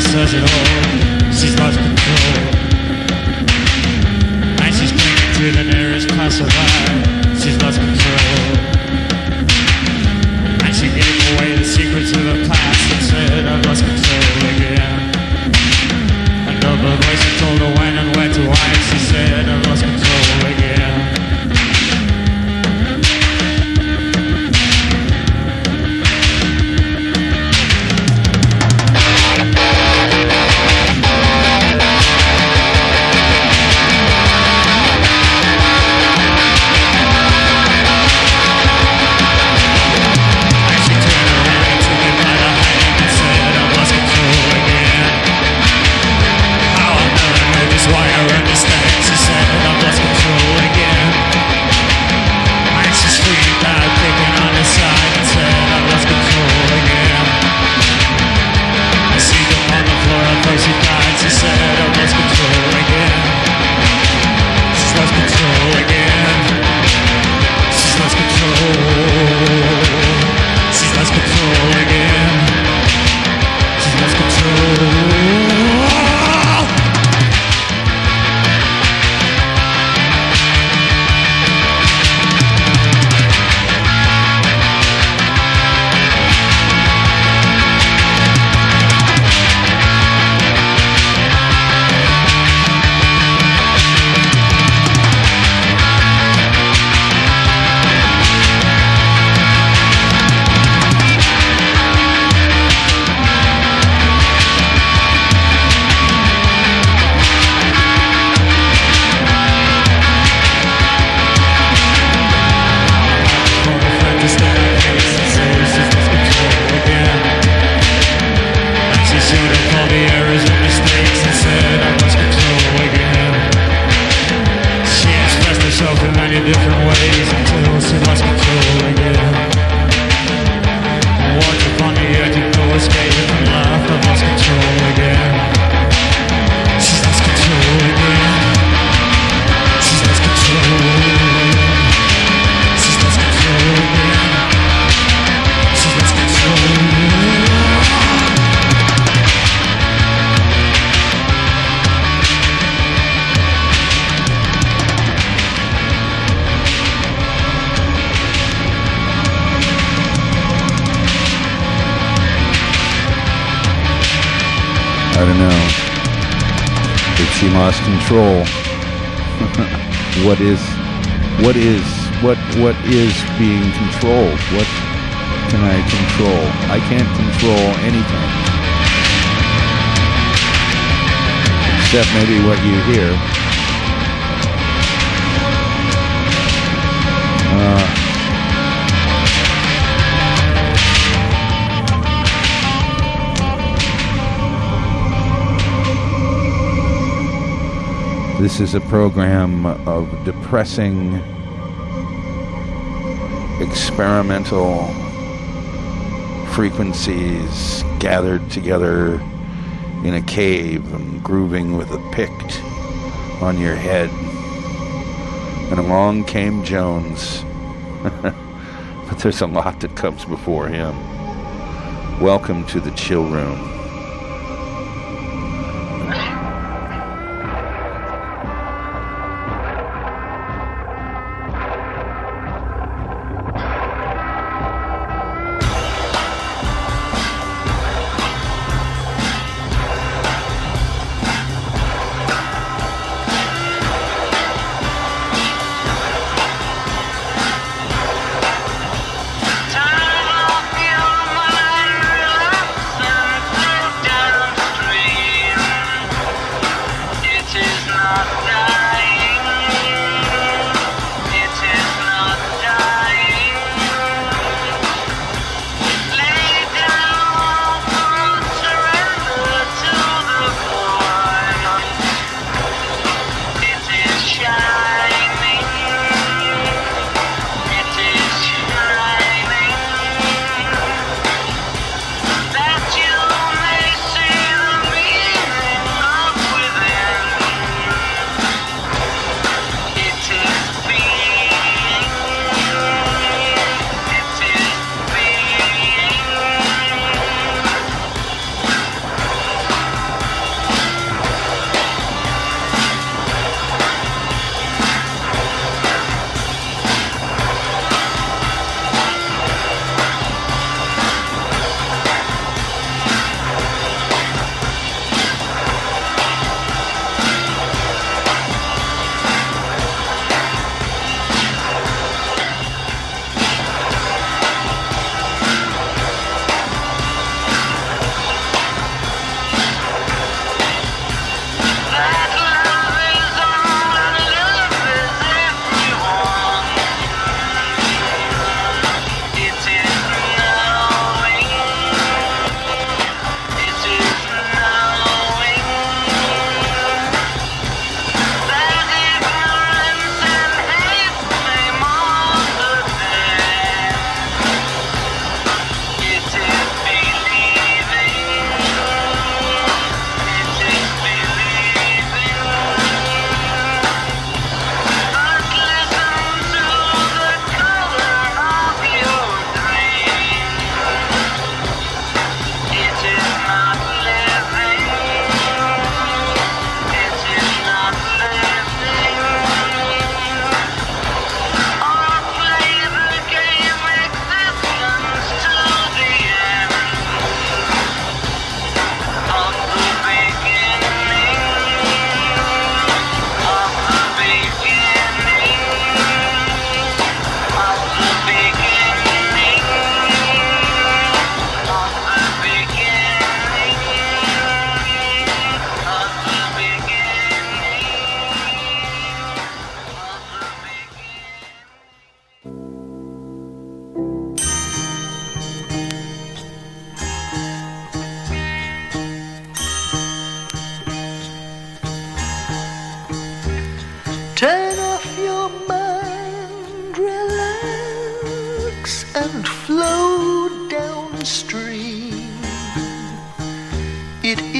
says it all. She's lost control. And she's clinging to the nearest passerby. She's lost control. And she gave away the secrets of the past and said, I've lost control again. And all the voices told her when and where to hide. She said, I've lost control again. Lost control. What is being controlled? What can I control? I can't control anything. Except maybe what you hear. This is a program of depressing, experimental frequencies gathered together in a cave and grooving with a pict on your head. And along came Jones. But there's a lot that comes before him. Welcome to the Chill Room. Time off your mind, relax and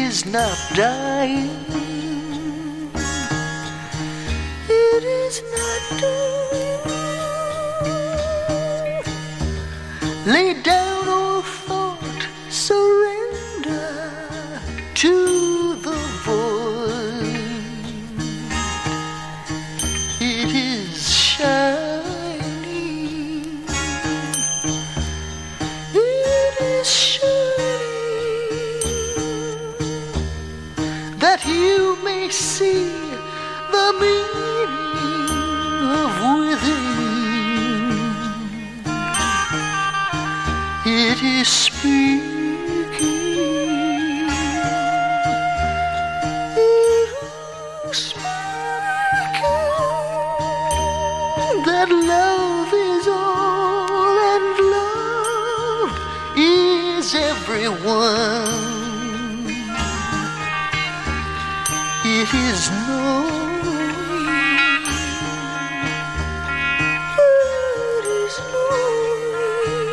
is not dying. It is not dying. Lay down all thought, surrender to the void. It is shining. It is shining, that you may see the meaning of within. It is speaking. It is speaking that love is all and love is everyone. It is knowing. It is knowing.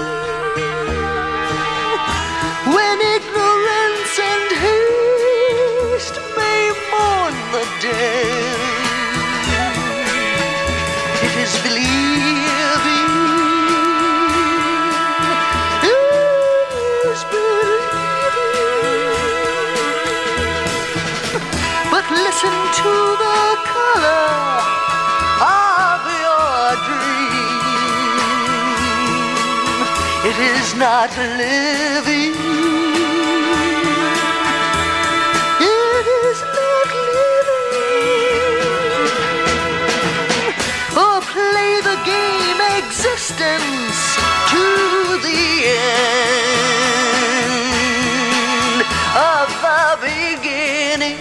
When ignorance and haste may mourn the dead, it is believing. It is believing. But listen to the color of your dream. It is not living. It is not living. Or play the game existence to the end of the beginning.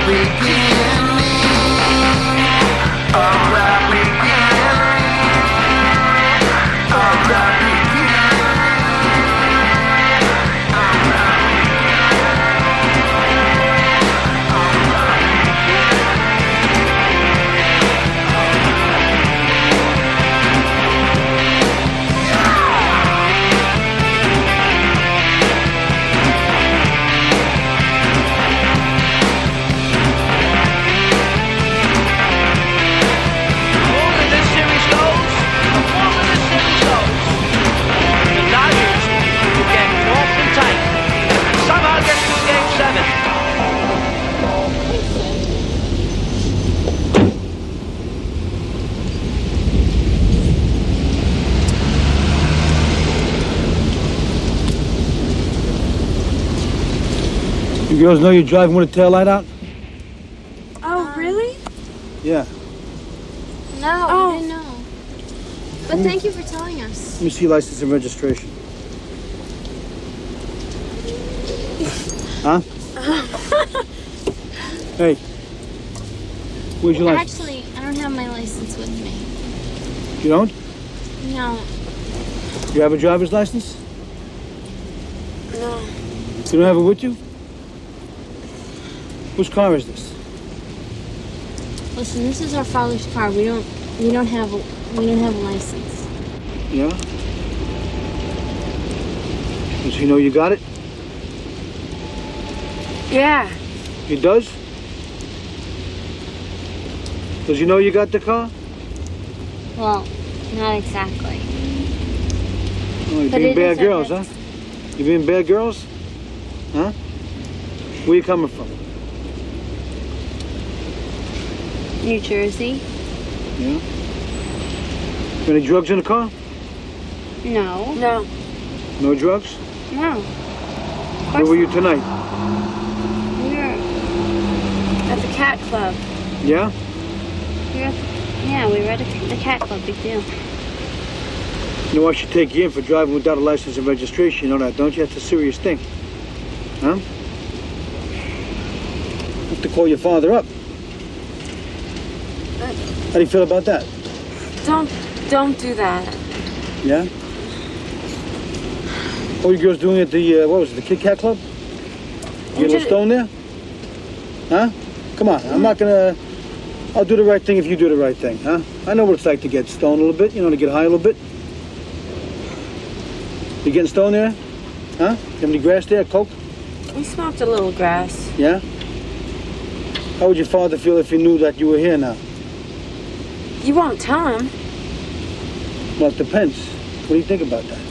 You girls know you're driving with a taillight out? Oh, really? Yeah. No, we didn't know. But thank you for telling us. Let me see your license and registration. Huh? Hey. Where's your license? Actually, I don't have my license with me. You don't? No. You have a driver's license? No. You don't have it with you? Whose car is this? Listen, this is our father's car. We don't have a license. Yeah? Does he know you got it? Yeah. He does? Does he know you got the car? Well, not exactly. Oh, you're But being it bad is girls, our huh? You being bad girls? Huh? Where you coming from? New Jersey? Yeah? Any drugs in the car? No. No. No drugs? No. Where were you tonight? We were At the Cat Club. Yeah? we were at the Cat Club. Big deal. You know, I should take you in for driving without a license and registration. You know that, don't you? That's a serious thing. Huh? You have to call your father up. How do you feel about that? Don't do that. Yeah? What are you girls doing at the, what was it, the Kit Kat Club? You get a stone there? Huh? Come on, I'm not gonna... I'll do the right thing if you do the right thing, huh? I know what it's like to get stoned a little bit, you know, to get high a little bit. You getting stoned there? Huh? You have any grass there, coke? We smoked a little grass. Yeah? How would your father feel if he knew that you were here now? You won't tell him. Well, it depends. What do you think about that?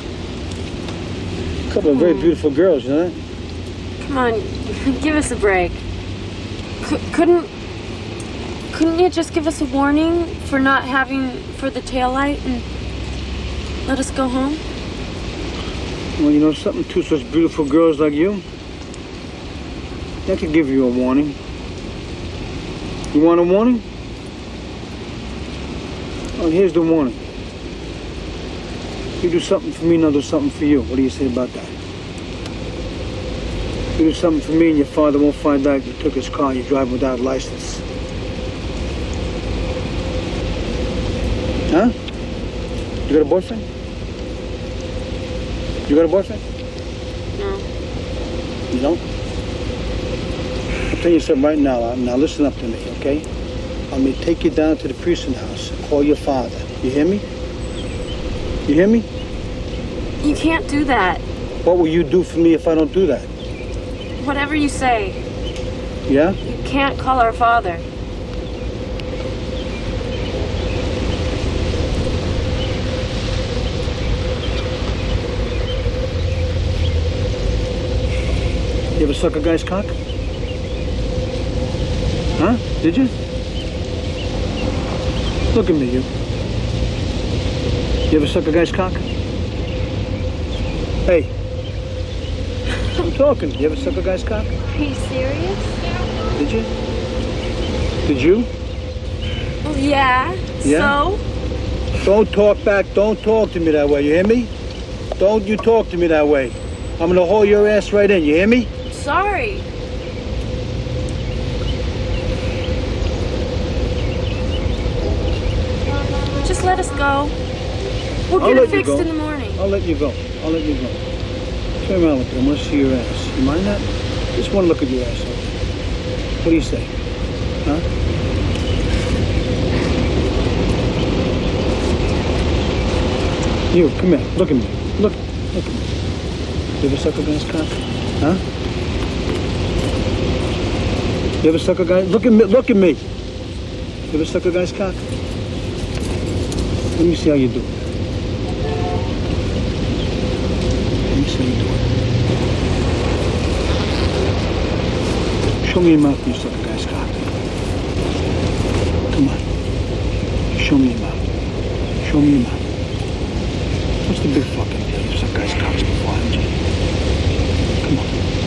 A couple of very beautiful girls, you know that? Come on, give us a break. Couldn't you just give us a warning for not having for the taillight and let us go home? Well, you know something? Two such beautiful girls like you, I could give you a warning. You want a warning? Well, here's the warning. You do something for me, and I'll do something for you. What do you say about that? You do something for me, and your father won't find out you took his car and you're driving without a license. Huh? You got a boyfriend? You got a boyfriend? No. You don't? I'll tell you something right now. Now listen up to me, okay? I'm going to take you down to the precinct house and call your father. You hear me? You hear me? You can't do that. What will you do for me if I don't do that? Whatever you say. Yeah? You can't call our father. You ever suck a guy's cock? Huh? Did you? Look at me, you. You ever suck a guy's cock? Hey. I'm talking. You ever suck a guy's cock? Are you serious? Did you? Did you? Well, yeah. Yeah? So? Don't talk back. Don't talk to me that way. You hear me? Don't you talk to me that way. I'm gonna haul your ass right in. You hear me? Sorry. let us go. We'll I'll get it let you fixed go. in the morning. I'll let you go. I'll let you go. Turn around, look at him. I want to see your ass. You mind that? Just want to look at your asshole. What do you say? Huh? You, come here. Look at me. Look at me. You ever suck a guy's cock? Huh? You ever suck a guy? Look at me. Look at me. You ever suck a guy's cock? Let me see how you do it. Let me see how you do it. Show me your mouth when you suck a guy's cock. Come on. Show me your mouth. Show me your mouth. What's the big fucking deal? You suck guys' cocks before, haven't you? Come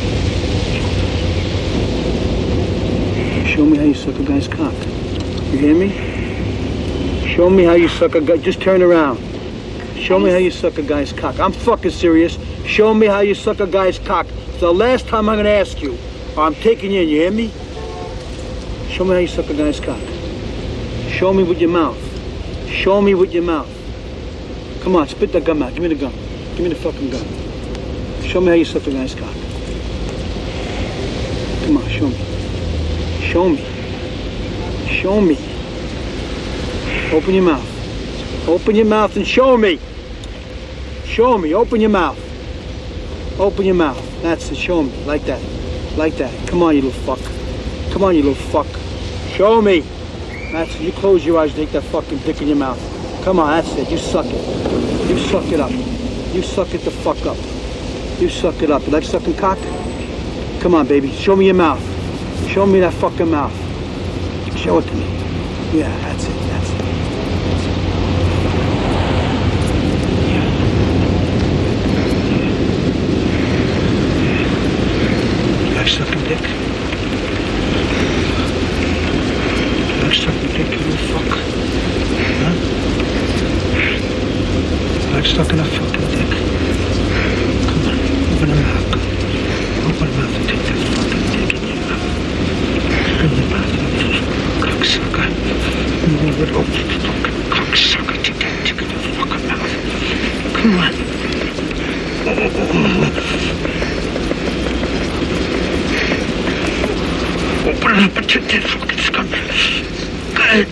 on. Show me how you suck a guy's cock. You hear me? Show me how you suck a guy. Just turn around. Show me how you suck a guy's cock. I'm fucking serious. Show me how you suck a guy's cock. It's the last time I'm gonna ask you. Or I'm taking you in. You hear me? Show me how you suck a guy's cock. Show me with your mouth. Show me with your mouth. Come on, spit that gum out. Give me the gum. Give me the fucking gum. Show me how you suck a guy's cock. Come on, show me. Show me. Show me. Open your mouth. Open your mouth and show me. Show me. Open your mouth. Open your mouth. That's it. Show me. Like that. Like that. Come on, you little fuck. Come on, you little fuck. Show me. That's it. You close your eyes and take that fucking dick in your mouth. Come on, that's it. You suck it. You suck it up. You suck it the fuck up. You suck it up. You like sucking cock? Come on, baby. Show me your mouth. Show me that fucking mouth. Show it to me. Yeah, that's it. That's it. Yeah. You like sucking dick? You like sucking dick, you little fuck? Huh? Like sucking a fucking dick. Come on, open your mouth. Open your mouth and take that fucking dick in your mouth. Open your mouth, cocksucker. You little fucking cocksucker. Take that dick in your fucking mouth. Come on. Open it up and take that fucking scum. Good.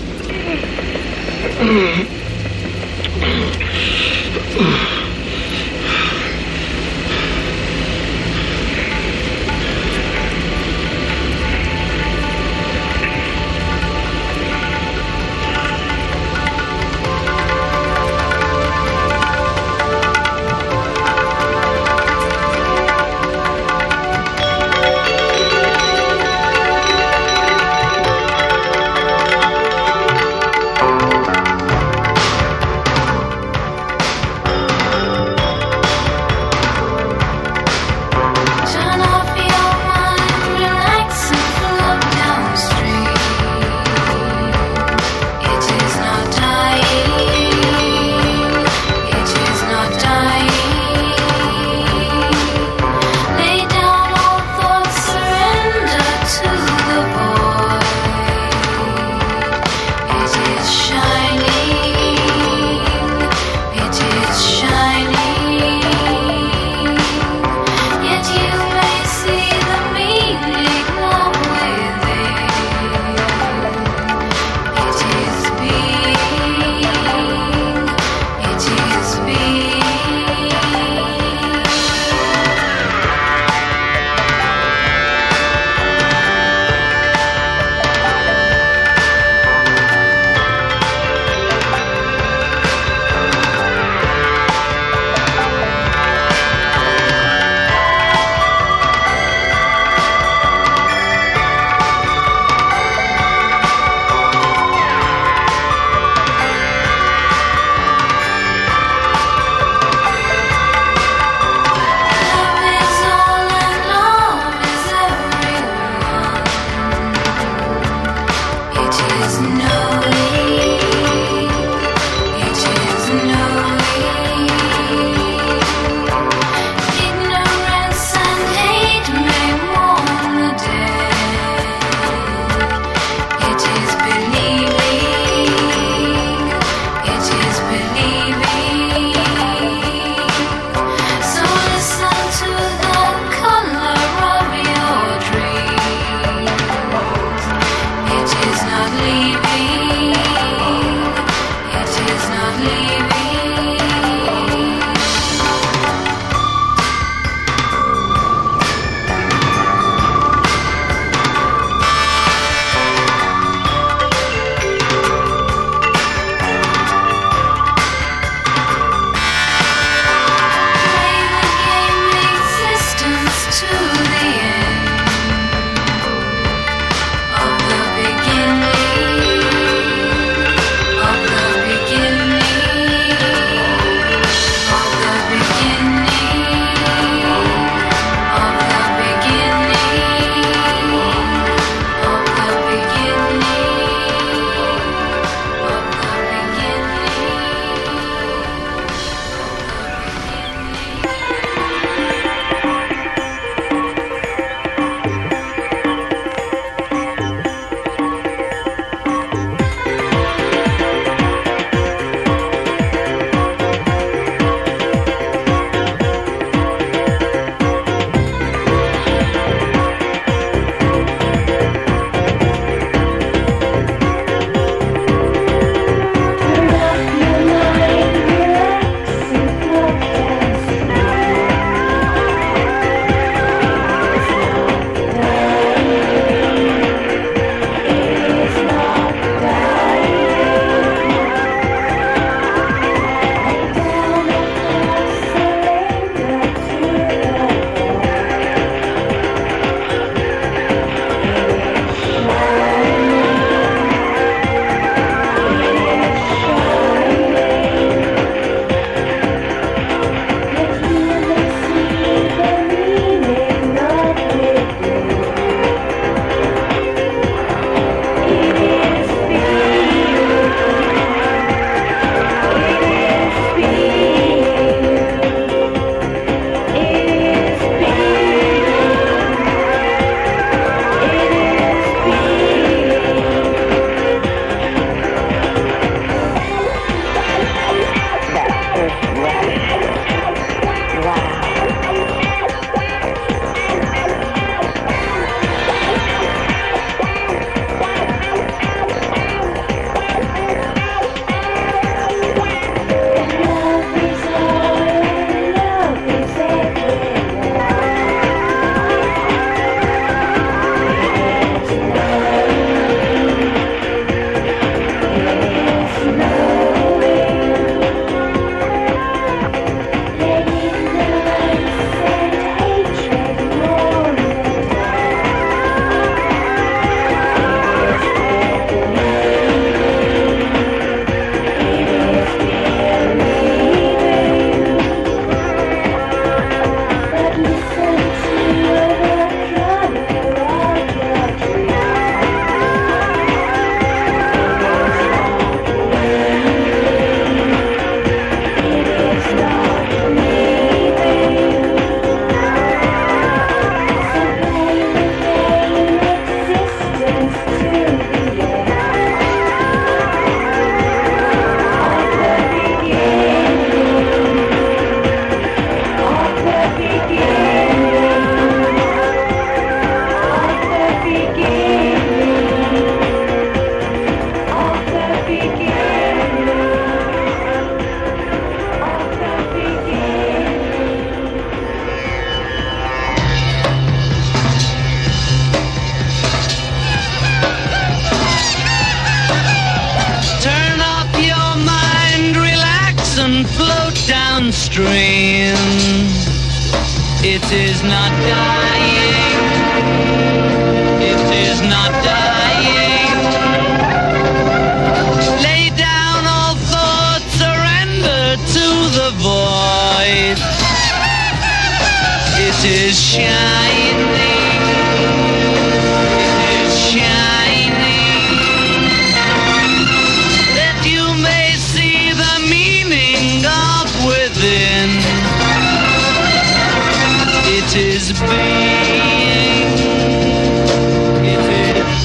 strain. It is not dying. It is not dying. Lay down all thoughts, surrender to the void. It is shining. It is being, it is.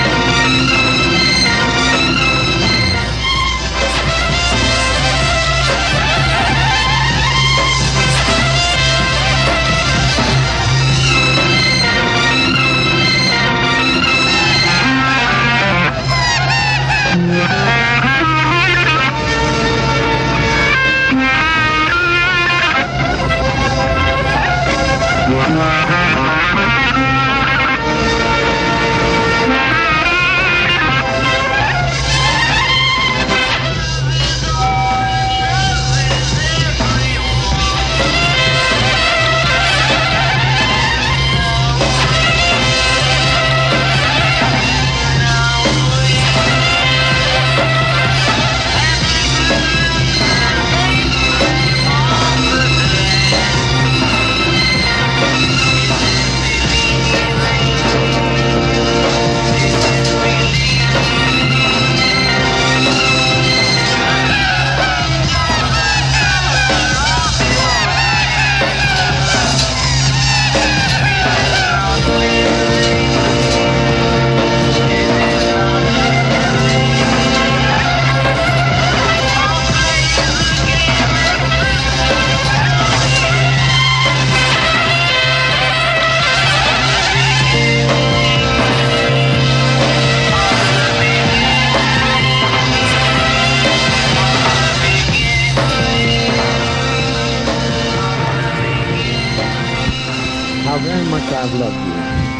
I've loved you.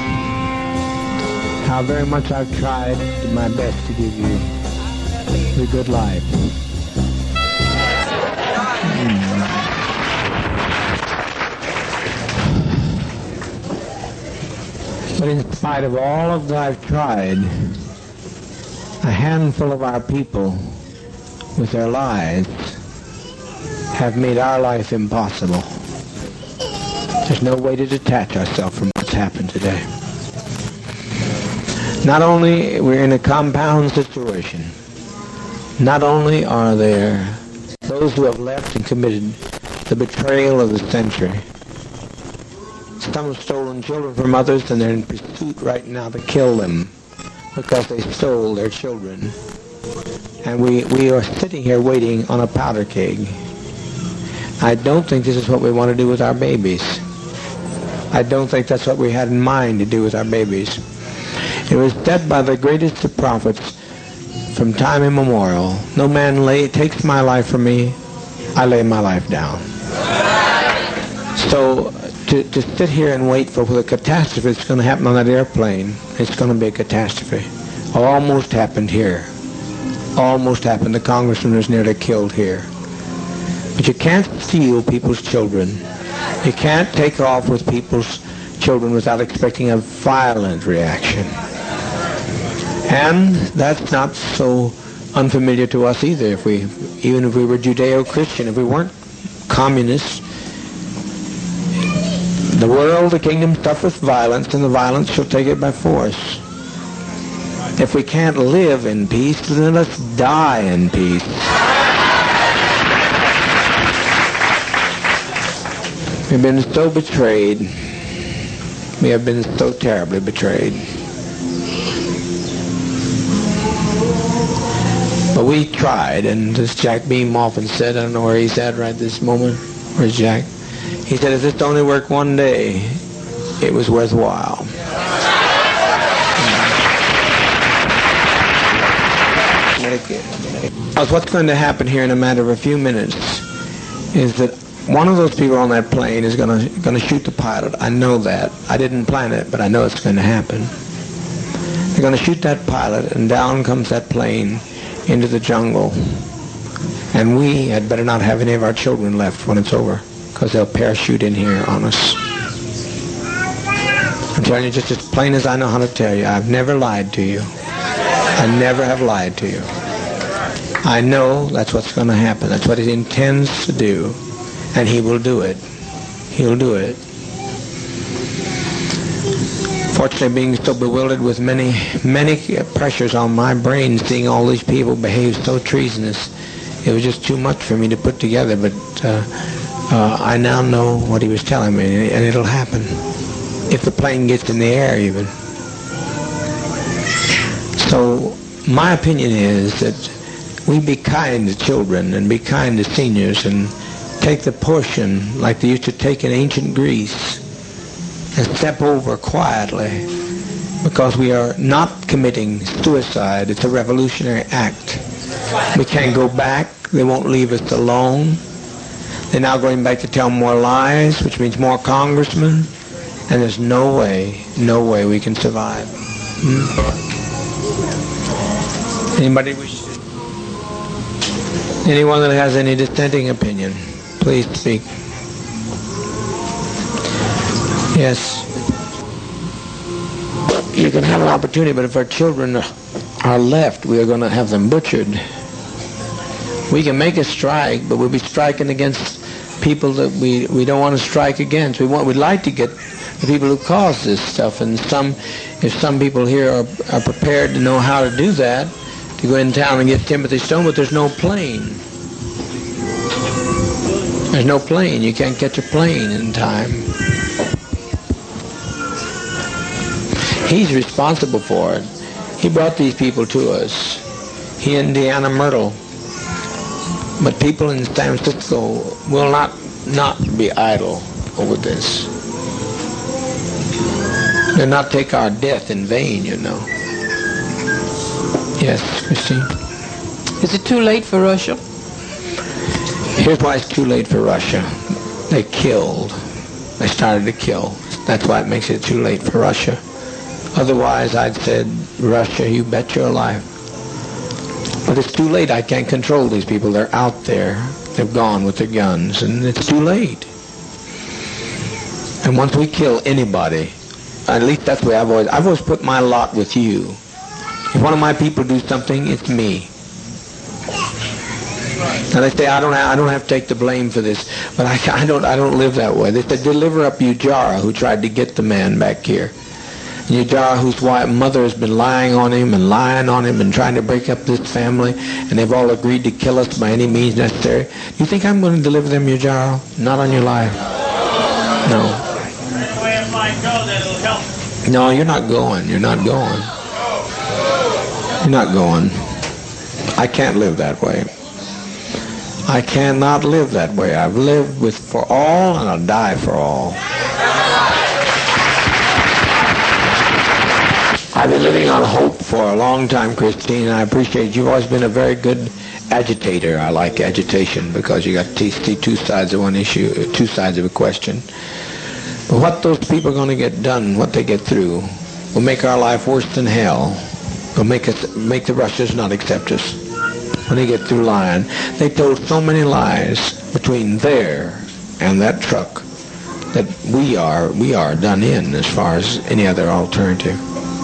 How very much I've tried my best to give you the good life. But in spite of all of that I've tried, a handful of our people with their lies have made our life impossible. There's no way to detach ourselves from what's happened today. Not only we're in a compound situation, not only are there those who have left and committed the betrayal of the century. Some have stolen children from others, and they're in pursuit right now to kill them because they stole their children. And we are sitting here waiting on a powder keg. I don't think this is what we want to do with our babies. I don't think that's what we had in mind to do with our babies. It was said by the greatest of prophets from time immemorial, no man takes my life from me, I lay my life down. So to sit here and wait for the catastrophe that's going to happen on that airplane, it's going to be a catastrophe. Almost happened here. Almost happened. The congressman was nearly killed here. But you can't steal people's children. You can't take off with people's children without expecting a violent reaction. And that's not so unfamiliar to us either. Even if we were Judeo-Christian, if we weren't communists, the world, the kingdom suffereth violence, and the violence shall take it by force. If we can't live in peace, then let's die in peace. We've been so betrayed. We have been so terribly betrayed. But we tried, and as Jack Beam often said, I don't know where he's at right this moment. Where's Jack? He said, if this only worked one day, it was worthwhile. What's going to happen here in a matter of a few minutes is that one of those people on that plane is going to shoot the pilot. I know that. I didn't plan it, but I know it's going to happen. They're going to shoot that pilot, and down comes that plane into the jungle. And we had better not have any of our children left when it's over, because they'll parachute in here on us. I'm telling you just as plain as I know how to tell you, I've never lied to you. I never have lied to you. I know that's what's going to happen. That's what he intends to do, and he will do it. He'll do it. Fortunately, being so bewildered with many pressures on my brain, seeing all these people behave so treasonous, it was just too much for me to put together. But I now know what he was telling me, and it'll happen. If the plane gets in the air, even. So my opinion is that we be kind to children and be kind to seniors and take the portion like they used to take in ancient Greece and step over quietly, because we are not committing suicide. It's a revolutionary act. We can't go back. They won't leave us alone. They're now going back to tell more lies, which means more congressmen, and there's no way we can survive. Anybody wish to? Anyone that has any dissenting opinion, please speak. Yes. You can have an opportunity, but if our children are left, we are going to have them butchered. We can make a strike, but we'll be striking against people that we don't want to strike against. We'd like to get the people who cause this stuff, and if some people here are prepared to know how to do that, to go in town and get Timothy Stone, but there's no plane. There's no plane. You can't catch a plane in time. He's responsible for it. He brought these people to us. He and Deanna Myrtle. But people in San Francisco will not be idle over this. They'll not take our death in vain, you know. Yes, Christine? Is it too late for Russia? Here's why it's too late for Russia. They killed. They started to kill. That's why it makes it too late for Russia. Otherwise, I'd said, Russia, you bet your life. But it's too late. I can't control these people. They're out there. They've gone with their guns, and it's too late. And once we kill anybody, at least that's the way I've always put my lot with you. If one of my people do something, it's me. Now they say I don't have to take the blame for this, but I don't live that way. They said deliver up Ujara, who tried to get the man back here. Ujara, whose mother has been lying on him and trying to break up this family, and they've all agreed to kill us by any means necessary. Do you think I'm going to deliver them, Ujara? Not on your life. No. No, you're not going. You're not going. You're not going. I can't live that way. I cannot live that way. I've lived for all, and I'll die for all. I've been living on hope for a long time, Christine, and I appreciate you've always been a very good agitator. I like agitation because you got to see two sides of one issue, two sides of a question. But what those people are going to get done, what they get through, will make our life worse than hell. Will make the Russians not accept us when they get through lying. They told so many lies between there and that truck that we are done in as far as any other alternative.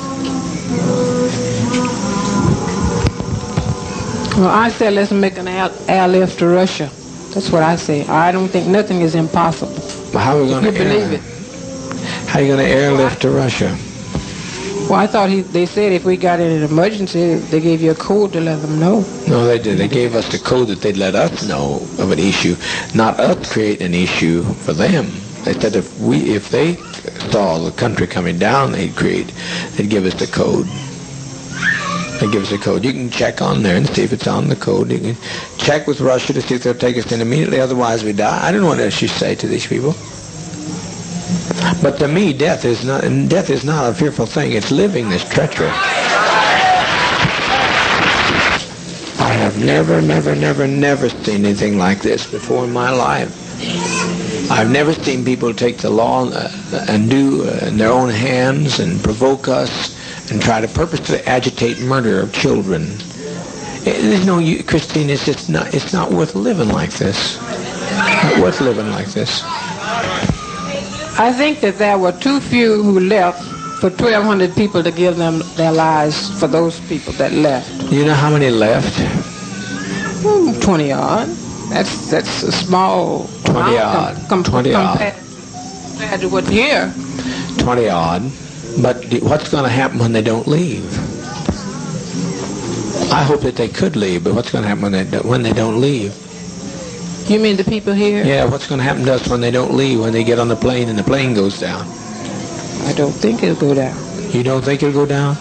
Well, I said let's make an airlift to Russia. That's what I say. I don't think nothing is impossible. Well, how are we going to believe it? How are you going to airlift to Russia? Well, I thought they said if we got in an emergency, they gave you a code to let them know. No, they did. They gave us the code that they'd let us know of an issue, not us create an issue for them. They said if they saw the country coming down, they'd give us the code. They give us a code. You can check on there and see if it's on the code. You can check with Russia to see if they'll take us in immediately. Otherwise, we die. I don't know what else you say to these people. But to me, death is not a fearful thing. It's living this treachery. I have never seen anything like this before in my life. I've never seen people take the law and do in their own hands and provoke us and try to purposely agitate murder of children Christine, it's just not. It's not worth living like this. Not worth living like this. I think that there were too few who left for 1,200 people to give them their lives for those people that left. You know how many left? 20 odd. That's a small 20 odd. Compared to what's here. 20 odd. But what's going to happen when they don't leave? I hope that they could leave, but what's going to happen when they don't leave? You mean the people here? Yeah, what's going to happen to us when they don't leave, when they get on the plane and the plane goes down? I don't think it'll go down. You don't think it'll go down?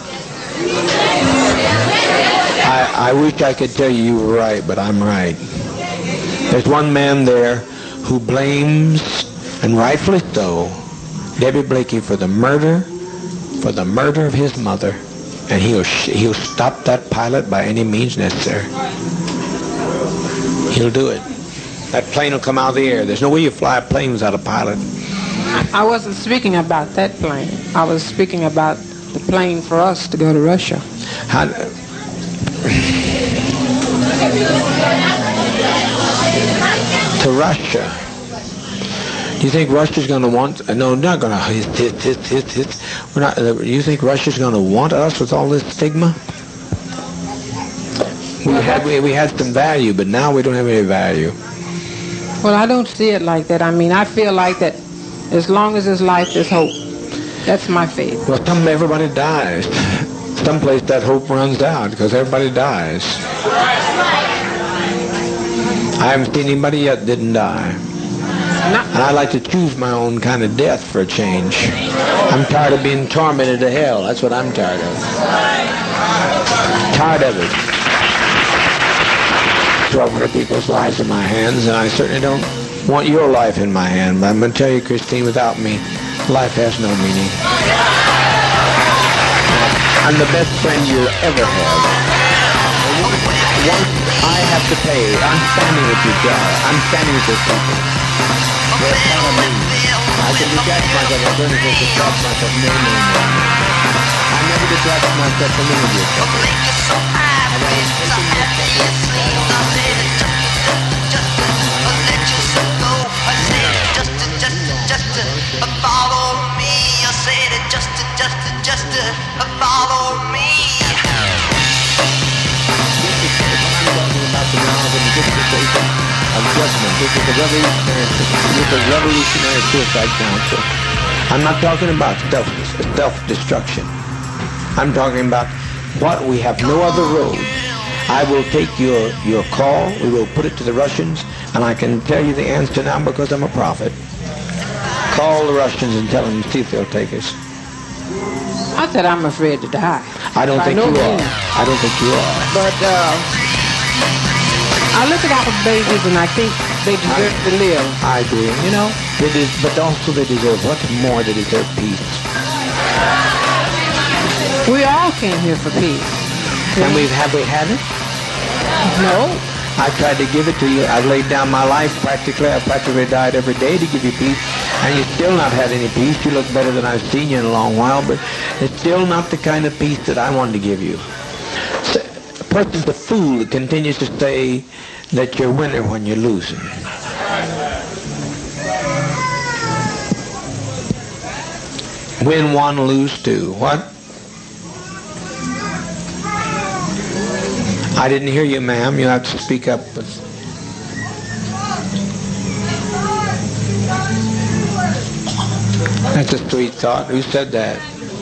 I wish I could tell you were right, but I'm right. There's one man there who blames, and rightfully so, Debbie Blakey for the murder of his mother, and he'll stop that pilot by any means necessary. He'll do it. That plane will come out of the air. There's no way you fly a plane without a pilot. I wasn't speaking about that plane. I was speaking about the plane for us to go to Russia. To Russia. Do you think Russia's going to want? No, not going to. We're not. You think Russia's going to want us with all this stigma? We had some value, but now we don't have any value. Well, I don't see it like that. I mean, I feel like that as long as there's life, there's hope. That's my faith. Well, everybody dies. Someplace that hope runs out because everybody dies. I haven't seen anybody yet didn't die. And I like to choose my own kind of death for a change. I'm tired of being tormented to hell. That's what I'm tired of. Tired of it. 1,200 people's lives in my hands, and I certainly don't want your life in my hand. But I'm going to tell you, Christine, without me, life has no meaning. I'm the best friend you'll ever have. Once I have to pay, I'm standing with you, God. I'm standing with your people. They're part of me. I can detach myself. I don't need to detach myself. No. I never detach myself from any of your people. Follow me, I said it, just follow me. This is what I'm talking about the knowledge and the justification of judgment. This is a revolutionary suicide council. I'm not talking about self-destruction. I'm talking about what we have no other road. I will take your call. We will put it to the Russians, and I can tell you the answer now because I'm a prophet. Call the Russians and tell them to see if they'll take us. I said I'm afraid to die. I don't think you are. I don't think you are. But I look at our babies and I think they deserve to live. I agree. You know? But also they deserve, what's more, they deserve peace. We all came here for peace. And have we had it? No. I tried to give it to you. I've laid down my life practically. I practically died every day to give you peace. And you've still not had any peace. You look better than I've seen you in a long while, but it's still not the kind of peace that I wanted to give you. So, a person's a fool that continues to say that you're winning when you're losing. Win one, lose two. What? I didn't hear you, ma'am. You have to speak up. That's a sweet thought. Who said that?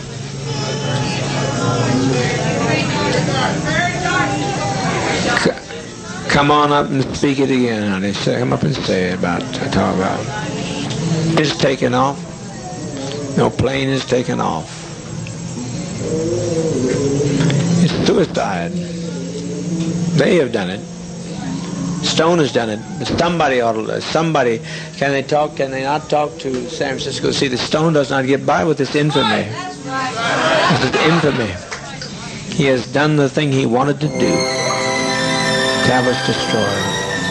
Come on up and speak it again, honey. Come up and say it talk about it. It's taken off. No plane is taken off. It's suicide. They have done it. Stone has done it. But somebody ought to. Somebody. Can they not talk to San Francisco? See, the Stone does not get by with this infamy. This is infamy. He has done the thing he wanted to do. Tablets destroyed.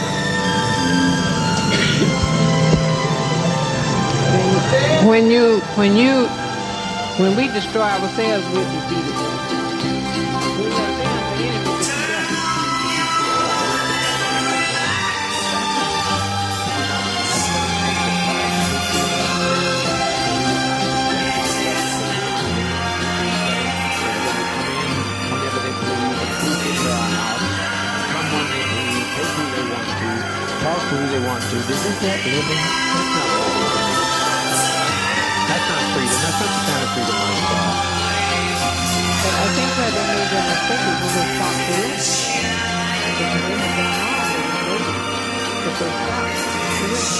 When we destroy ourselves, we're defeated. to who they want to. Isn't that living? That's not freedom. That's not the kind of freedom I want. But I think that they made a mistake when they stopped doing it. Because they have gone on and but they stopped doing it.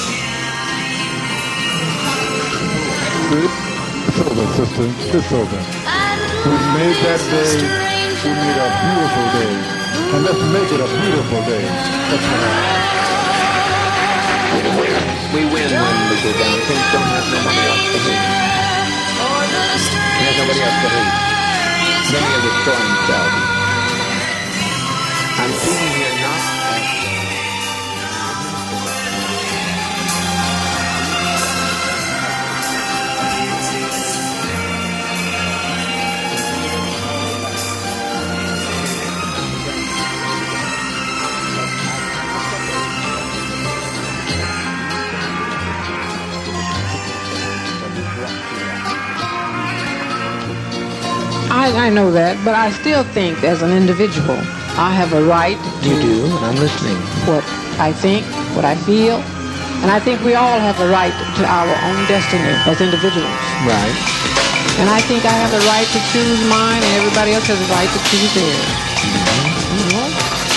Good silver, sister. Good silver. We made that day. We made a beautiful day. And let's make it a beautiful day. That's what I We win when we go down. Things don't have nobody else to hate. There's nobody else to hate. Then he'll destroy himself. I'm sitting here not I know that, but I still think as an individual, I have a right to You do, and I'm listening. what I think, what I feel, and I think we all have a right to our own destiny as individuals. Right. And I think I have the right to choose mine, and everybody else has a right to choose theirs. You know?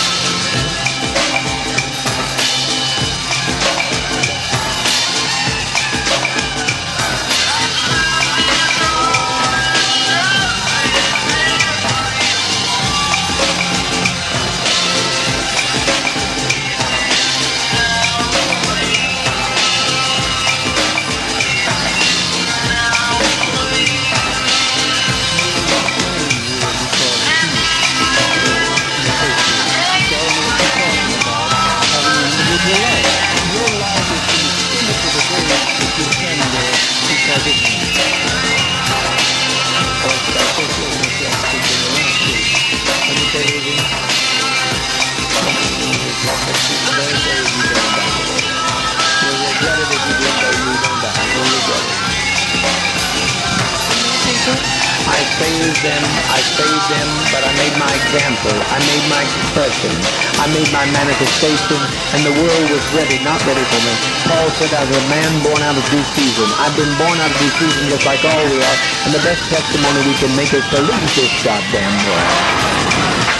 I saved them, but I made my example. I made my expression. I made my manifestation, and the world was ready, not ready for me. Paul said, I was a man born out of due season. I've been born out of due season just like all we are, and the best testimony we can make is to leave this goddamn world.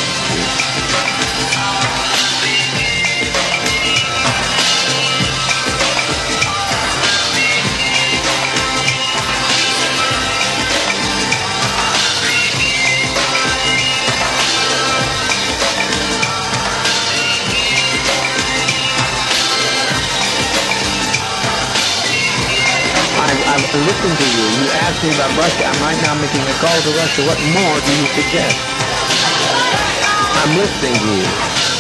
Listen to you. You asked me about Russia. I'm right now making a call to Russia. What more do you suggest? I'm listening to you.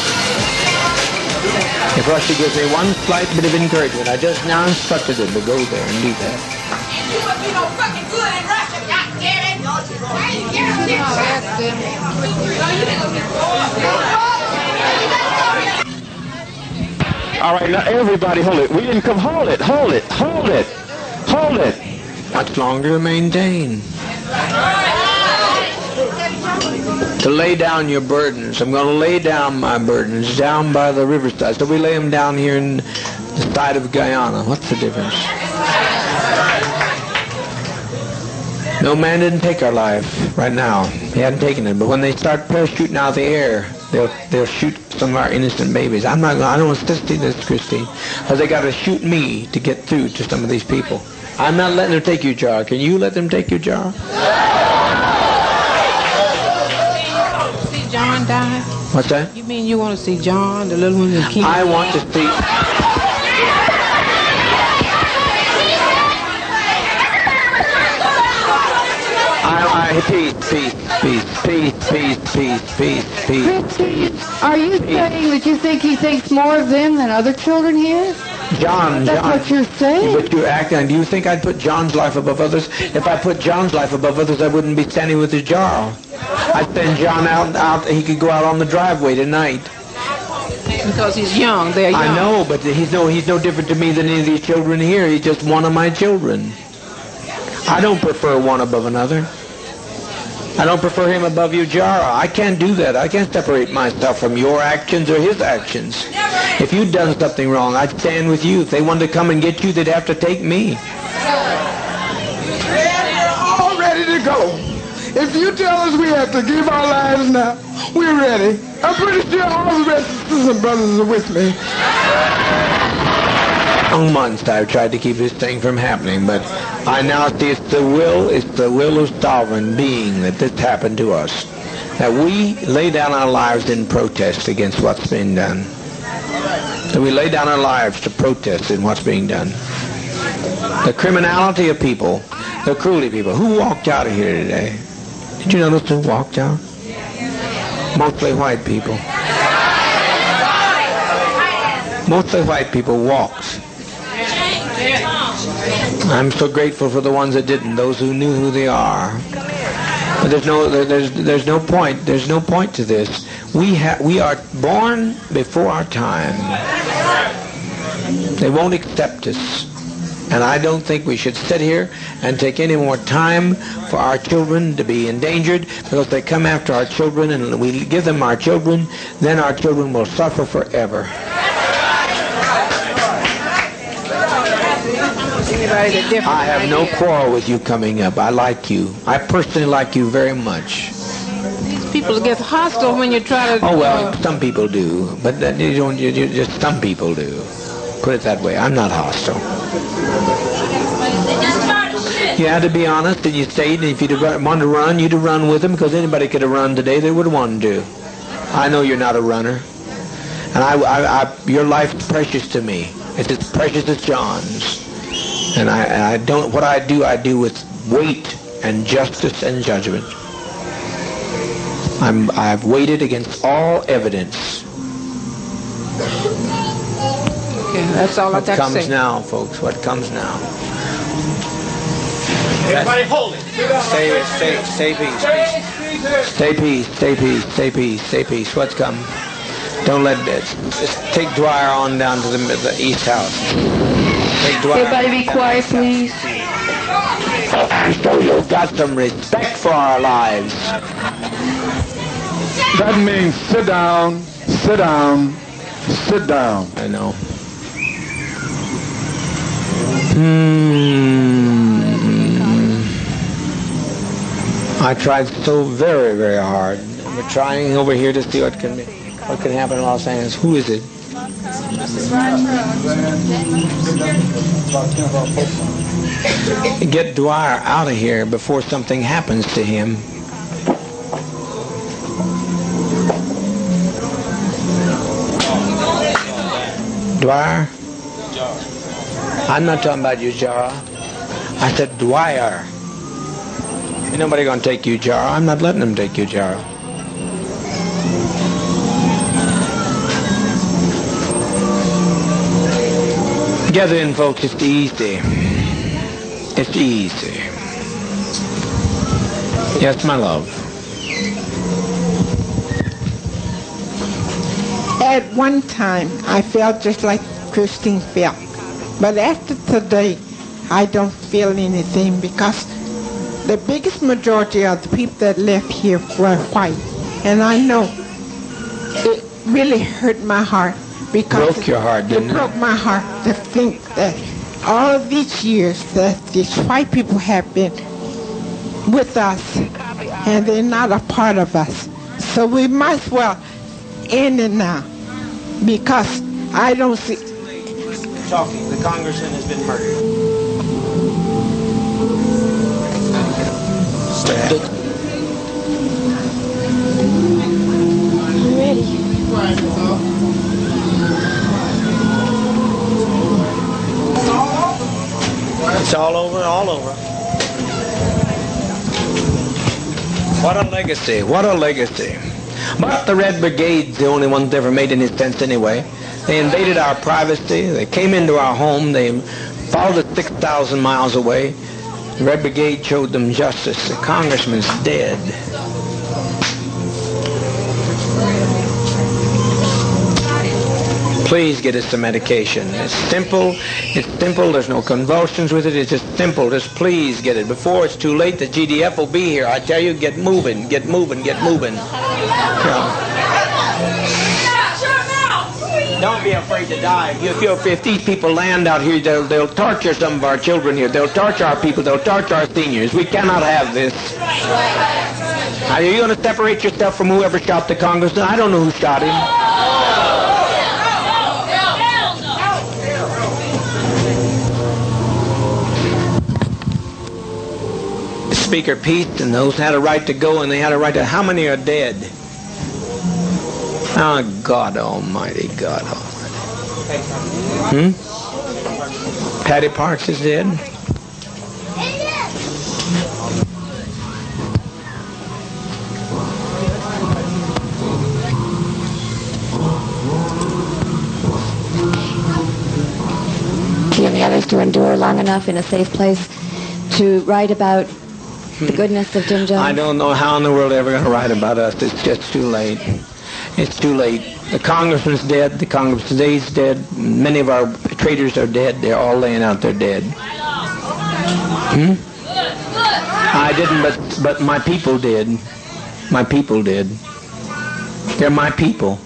If Russia gives me one slight bit of encouragement, I just now instructed them to go there and do that. You would be no fucking good in Russia, goddammit! All right, now everybody hold it. We didn't come. Hold it. Hold it. Hold it. Hold it. Much longer to maintain. To lay down your burdens. I'm going to lay down my burdens down by the riverside. So we lay them down here in the side of Guyana. What's the difference? No man didn't take our life right now. He hadn't taken it. But when they start parachuting out of the air, they'll shoot some of our innocent babies. I don't want to see this, Christine. Because they got to shoot me to get through to some of these people. I'm not letting them take your jar. Can you let them take your jar? See John die? What's that? You mean you want to see John, the little one that keeps... I want to see... Peace. Are you saying that you think he thinks more of them than other children here? John. That's what you're saying. But you're acting. Do you think I'd put John's life above others? If I put John's life above others, I wouldn't be standing with his jar. I'd send John out. He could go out on the driveway tonight. Because he's young. They're young. I know, but he's no different to me than any of these children here. He's just one of my children. I don't prefer one above another. I don't prefer him above you, Jara. I can't do that. I can't separate myself from your actions or his actions. If you'd done something wrong, I'd stand with you. If they wanted to come and get you, they'd have to take me. We're all ready to go. If you tell us we have to give our lives now, we're ready. I'm pretty sure all the rest of the sisters and brothers are with me. For months I've tried to keep this thing from happening, but I now see it's the will of sovereign being that this happened to us. That we lay down our lives in protest against what's being done. That we lay down our lives to protest in what's being done. The criminality of people, the cruelty of people. Who walked out of here today? Did you notice who walked out? Mostly white people. Mostly white people walked. I'm so grateful for the ones that didn't, those who knew who they are. But there's no point. There's no point to this. We are born before our time. They won't accept us. And I don't think we should sit here and take any more time for our children to be endangered, because they come after our children and we give them our children, then our children will suffer forever. I have no quarrel with you coming up. I like you. I personally like you very much. These people get hostile when you try to... Oh, well, some people do. But just some people do. Put it that way. I'm not hostile. You had to be honest, and you stayed, and if you'd wanted to run, you'd have run with them, because anybody could have run today. They would have wanted to. I know you're not a runner. And your life's precious to me. It's as precious as John's. And I don't, what I do with weight and justice and judgment. I've weighted against all evidence. Okay, that's all I have to say. What comes now, folks? What comes now? Everybody hold it. Stay peace. Stay peace. Stay peace. Stay peace. Stay peace. What's come? Don't let it. Just take Dwyer on down to the East House. Take Dwyer. Everybody be quiet, please. You've got some respect for our lives. That means sit down, sit down, sit down. I know. I tried so very, very hard. We're trying over here to see what can happen in Los Angeles. Who is it? Get Dwyer out of here before something happens to him. Dwyer? I'm not talking about you, Jara. I said Dwyer. Ain't nobody gonna take you, Jara. I'm not letting them take you, Jara. Gather in, folks. It's easy. It's easy. Yes, my love. At one time, I felt just like Christine felt. But after today, I don't feel anything, because the biggest majority of the people that left here were white. And I know it really hurt my heart, because broke your heart, didn't it? It broke my heart to think that all of these years that these white people have been with us, and they're not a part of us. So we might as well end it now, because I don't see... Talking. The congressman has been murdered. I'm ready. It's all over, all over. What a legacy, what a legacy. But the Red Brigade's the only ones that ever made any sense anyway. They invaded our privacy, they came into our home, they followed us 6,000 miles away. The Red Brigade showed them justice. The congressman's dead. Please get us some medication. It's simple, there's no convulsions with it, it's just simple. Just please get it. Before it's too late, the GDF will be here. I tell you, get moving, get moving, get moving. Yeah. Don't be afraid to die. If these people land out here, they'll torture some of our children here. They'll torture our people. They'll torture our seniors. We cannot have this. Are you going to separate yourself from whoever shot the congressman? I don't know who shot him. Speaker Pete and those had a right to go, and they had a right to... How many are dead? Oh, God Almighty, God Almighty. Patty Parks is dead. And the others to endure long enough in a safe place to write about the goodness of Jim Jones? I don't know how in the world they're ever going to write about us. It's just too late. It's too late. The congressman's dead. The congressman today's dead. Many of our traitors are dead. They're all laying out there dead. I didn't, but my people did. My people did. They're my people.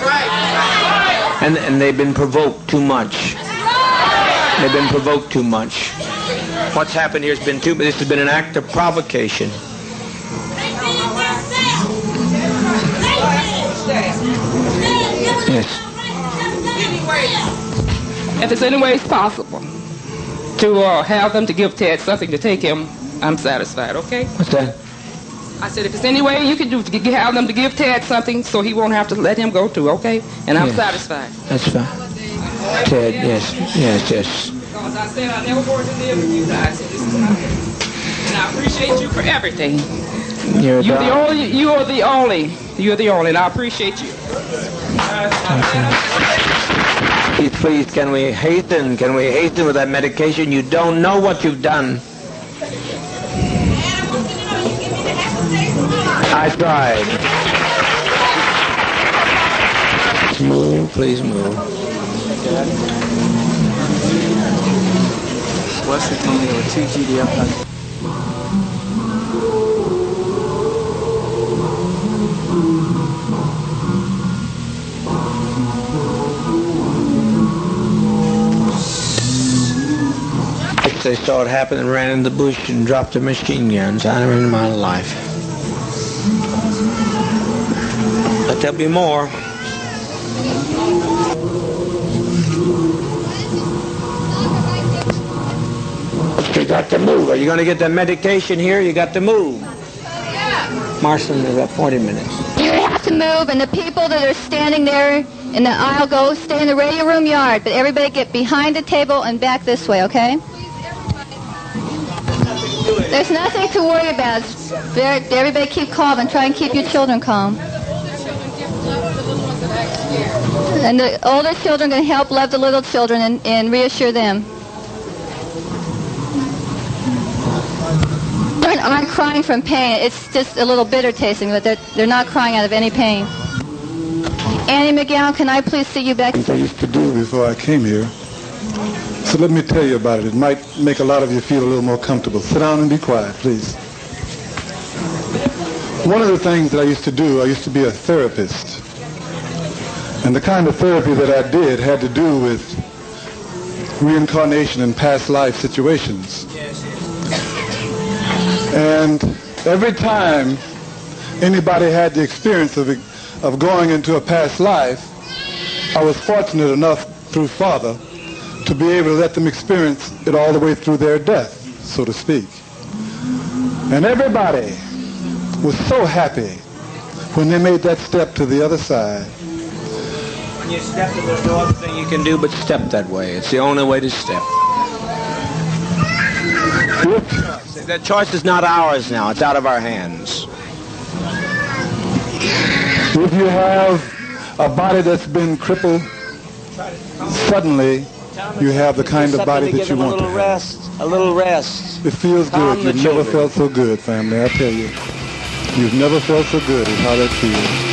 And they've been provoked too much. They've been provoked too much. What's happened here has been this has been an act of provocation. Yes. If there's any way it's possible to have them to give Ted something to take him, I'm satisfied, okay? What's that? I said, if there's any way you can do to have them to give Ted something so he won't have to let him go too, okay? And I'm satisfied. That's fine. Ted, yes. Because I said I never wanted to live with you guys. So this is what I did. And I appreciate you for everything. You're the only, and I appreciate you. Please, can we hasten with that medication? You don't know what you've done. I tried. Move, please move. What's the only over 2 GDF? They saw it happen and ran in the bush and dropped their machine guns. I never in my life. But there'll be more. You got to move. Are you going to get the medication here? You got to move. Marston, there's about 40 minutes. You have to move, and the people that are standing there in the aisle go stay in the radio room yard, but everybody get behind the table and back this way, okay? There's nothing to worry about. Everybody keep calm and try and keep your children calm. And the older children can help love the little children and reassure them. They aren't crying from pain. It's just a little bitter tasting, but they're not crying out of any pain. Annie McGowan, can I please see you back? I used to do before I came here. So let me tell you about it. It might make a lot of you feel a little more comfortable. Sit down and be quiet, please. One of the things that I used to do, I used to be a therapist. And the kind of therapy that I did had to do with reincarnation and past life situations. And every time anybody had the experience of going into a past life, I was fortunate enough through Father to be able to let them experience it all the way through their death, so to speak. And everybody was so happy when they made that step to the other side. When you step, there's no other thing you can do but step that way. It's the only way to step. That choice is not ours now. It's out of our hands. If you have a body that's been crippled, suddenly you have the kind of body that you want to have. A little rest. It feels good. You've never felt so good, family, I tell you. You've never felt so good as how that feels.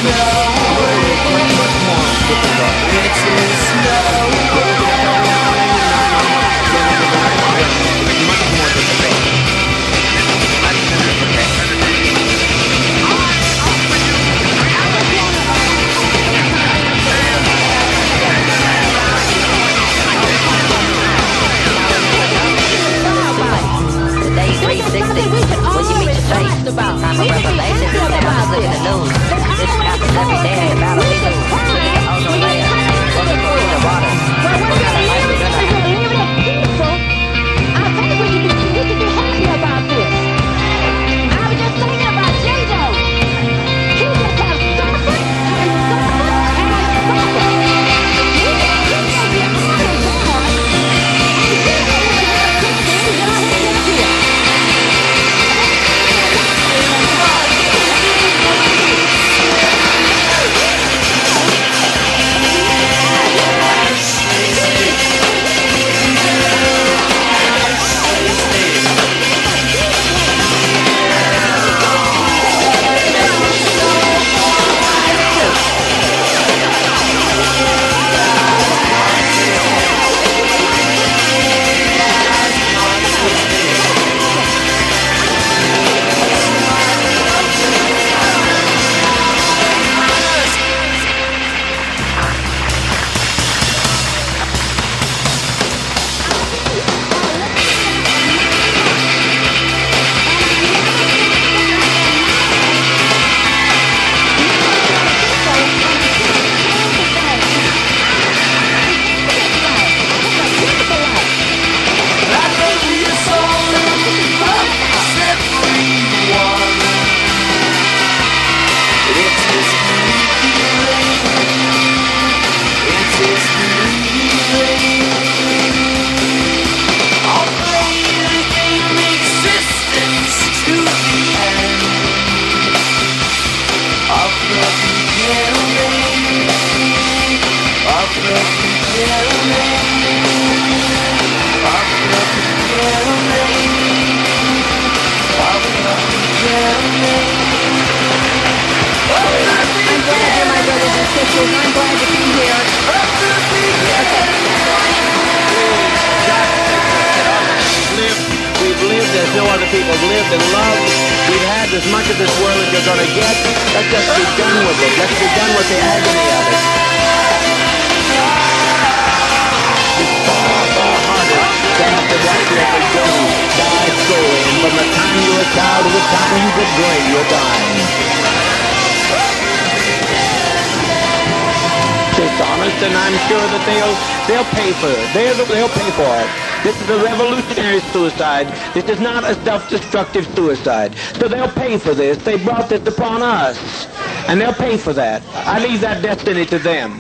This is not a self-destructive suicide. So they'll pay for this. They brought this upon us. And they'll pay for that. I leave that destiny to them.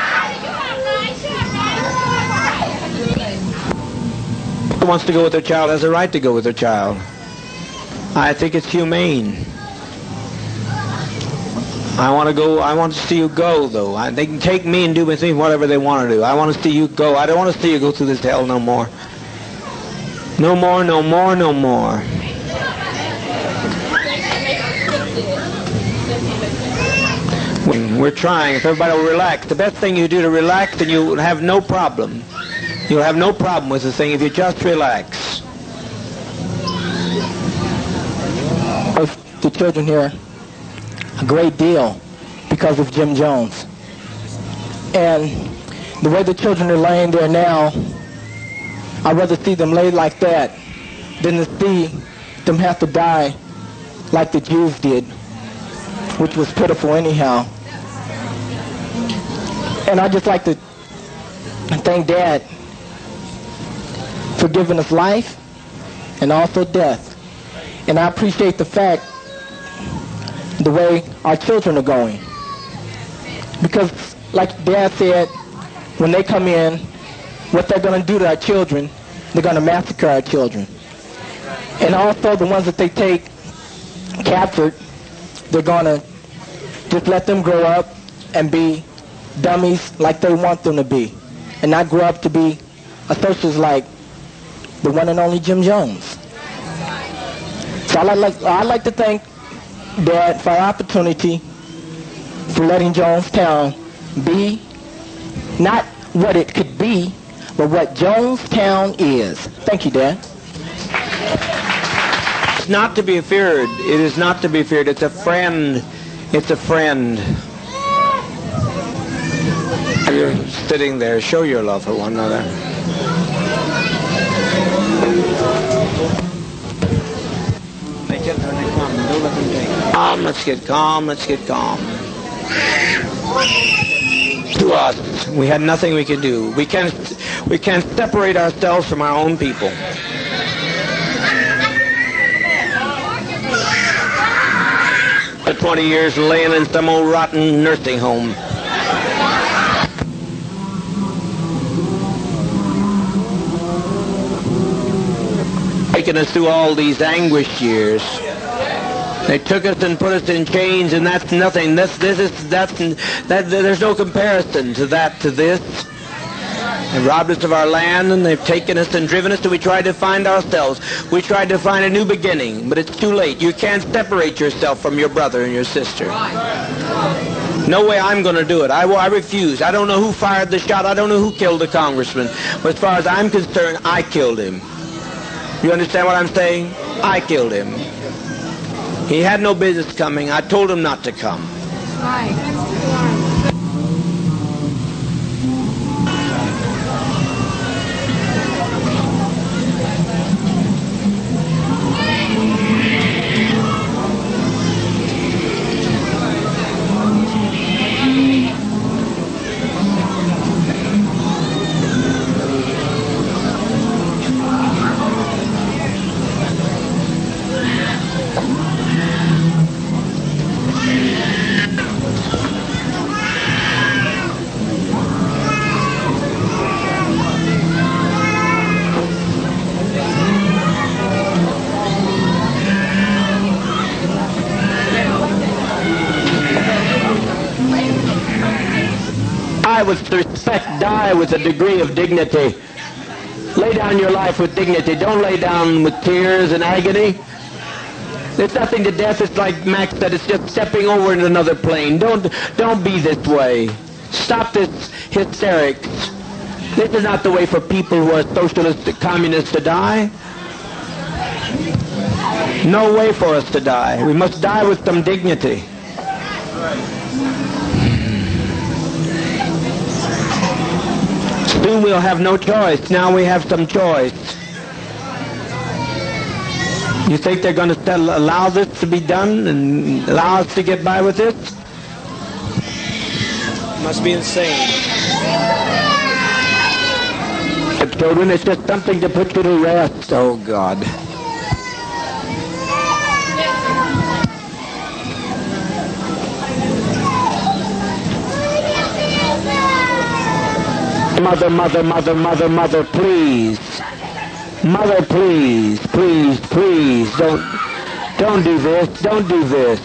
Who wants to go with their child has a right to go with their child. I think it's humane. I want to see you go, though. They can take me and do with me whatever they want to do. I want to see you go. I don't want to see you go through this hell no more. No more, no more, no more. We're trying. If everybody will relax. The best thing you do to relax, then you'll have no problem. You'll have no problem with the thing if you just relax. The children here a great deal because of Jim Jones. And the way the children are laying there now, I'd rather see them lay like that than to see them have to die like the Jews did, which was pitiful anyhow. And I'd just like to thank Dad for giving us life and also death. And I appreciate the fact, the way our children are going. Because like Dad said, when they come in, what they're going to do to our children, they're going to massacre our children. And also the ones that they take captured, they're going to just let them grow up and be dummies like they want them to be, and not grow up to be associates like the one and only Jim Jones. So I'd like to thank Dad for our opportunity for letting Jonestown be not what it could be, but what Jonestown is. Thank you, Dad. It's not to be feared. It is not to be feared. It's a friend. It's a friend. You're sitting there. Show your love for one another. Calm, let's get calm, let's get calm. To us, we had nothing we could do. We can't separate ourselves from our own people. For 20 years laying in some old rotten nursing home. Taking us through all these anguish years. They took us and put us in chains, and that's nothing. There's no comparison to that, to this. They robbed us of our land, and they've taken us and driven us till we tried to find ourselves. We tried to find a new beginning, but it's too late. You can't separate yourself from your brother and your sister. No way I'm going to do it. I refuse. I don't know who fired the shot. I don't know who killed the congressman. But as far as I'm concerned, I killed him. You understand what I'm saying? I killed him. He had no business coming. I told him not to come. With respect, die with a degree of dignity. Lay down your life with dignity. Don't lay down with tears and agony. There's nothing to death. It's like Max said, it's just stepping over into another plane. Don't be this way. Stop this hysterics. This is not the way for people who are socialist, communists to die. No way for us to die. We must die with some dignity. Soon we'll have no choice. Now we have some choice. You think they're going to allow this to be done and allow us to get by with this? Must be insane. Children, it's just something to put you to rest. Oh, God. Mother, mother, mother, mother, mother, please. Mother, please, please, please, don't do this, don't do this.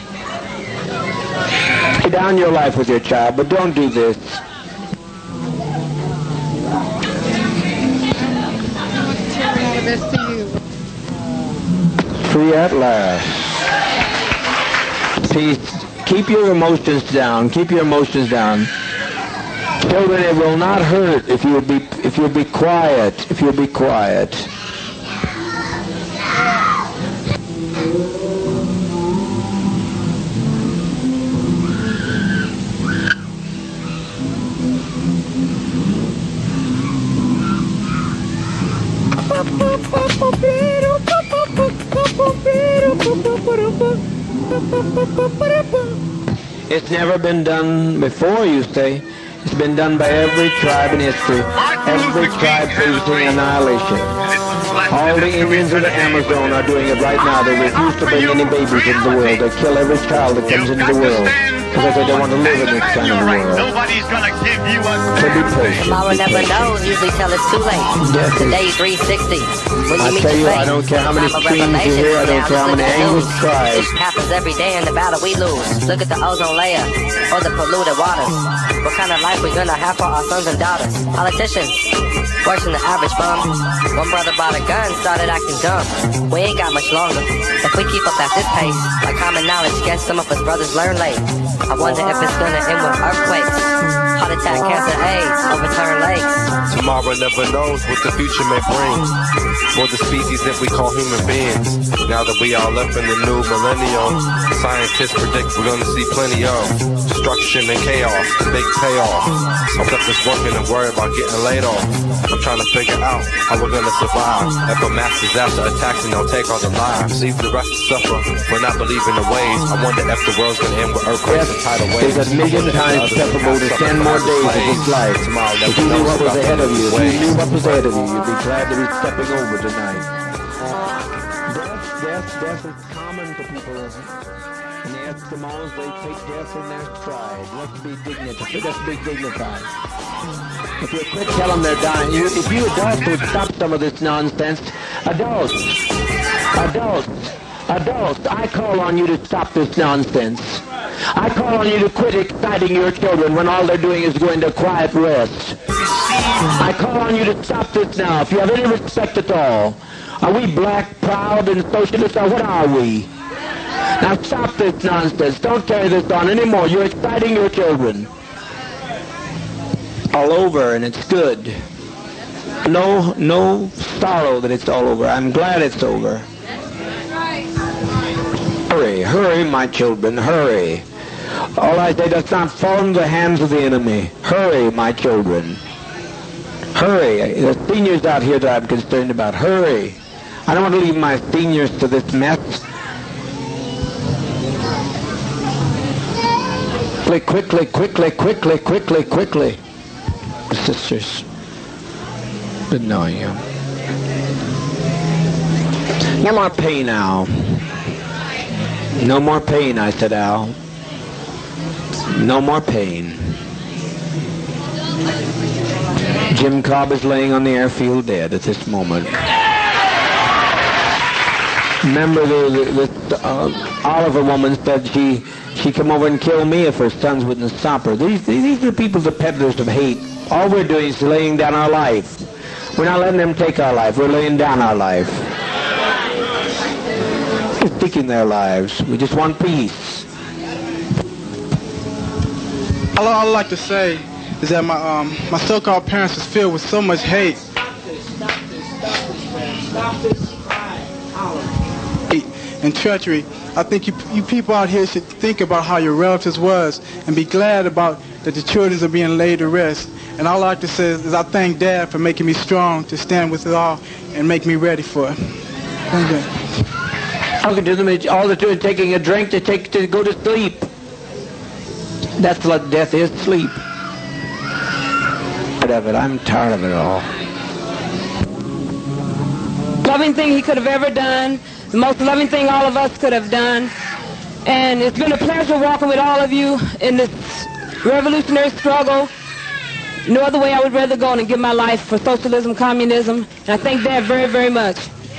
Lay down your life with your child, but don't do this. Free at last. Peace. Keep your emotions down. Keep your emotions down. Children, it will not hurt if you'll be quiet. If you'll be quiet. It's never been done before, you say. It's been done by every tribe in history. Every tribe facing annihilation. All the Indians of the Amazon are doing it right now. They refuse to bring any babies into the world. They kill every child that comes into the world because they don't want to live in this kind of world. Nobody's gonna give you a So be patient. Tomorrow never knows, usually till it's too late. Today 360. When you I tell you, I don't care how many screams you hear, I don't care how many angry cries. It happens every day in the battle we lose. Look at the ozone layer or the polluted waters. What kind of life we gonna have for our sons and daughters? Politicians, worse than the average bum. One brother bought a gun, started acting dumb. We ain't got much longer. If we keep up at this pace, like common knowledge, guess some of us brothers learn late. I wonder if it's gonna end with earthquakes, heart attack, cancer, AIDS, overturned lakes. Tomorrow never knows what the future may bring for the species that we call human beings. Now that we all up in the new millennium, scientists predict we're gonna see plenty of destruction and chaos, big payoff. I'm up just working and worried about getting laid off. I'm trying to figure out how we're gonna survive if a mass disaster attacks and they'll take all the lives. Leave the rest to suffer for not believing the ways. I wonder if the world's gonna end with earthquakes and tidal waves. It's a million times preferable to 10 more days of this life. If you knew what was ahead of you, if you knew what was ahead of you, you'd be glad to be stepping over tonight. Death is common to people. And the Eskimos, they take death in their stride. Let's be dignified. If you quit telling them they're dying, if you adults would stop some of this nonsense, adults, I call on you to stop this nonsense. I call on you to quit exciting your children when all they're doing is going to quiet rest. I call on you to stop this now. If you have any respect at all, are we black, proud, and socialist, or what are we? Now stop this nonsense. Don't carry this on anymore. You're exciting your children. All over, and it's good. No sorrow that it's all over. I'm glad it's over. Hurry, my children, hurry. All I say, does not fall into the hands of the enemy. Hurry, my children. Hurry. The seniors out here that I'm concerned about. Hurry. I don't want to leave my seniors to this mess. Quickly. Sisters, good knowing you. No more pain, Al. No more pain, I said, Al. No more pain. Jim Cobb is laying on the airfield dead at this moment. Remember the Oliver woman said she'd come over and kill me if her sons wouldn't stop her. These are the people, the peddlers of hate. All we're doing is laying down our life. We're not letting them take our life. We're laying down our life. We're taking their lives. We just want peace. All I'd like to say is that my so-called parents was filled with so much hate. Stop this. And treachery. I think you people out here should think about how your relatives was and be glad about that the children are being laid to rest. And all I like to say is I thank Dad for making me strong to stand with it all and make me ready for it. Thank you. How could do them all they're doing taking a drink to go to sleep? That's what death is, sleep. I'm tired of it all. Loving thing he could have ever done. The most loving thing all of us could have done. And it's been a pleasure walking with all of you in this revolutionary struggle. No other way I would rather go and give my life for socialism, communism. And I thank Dad very, very much.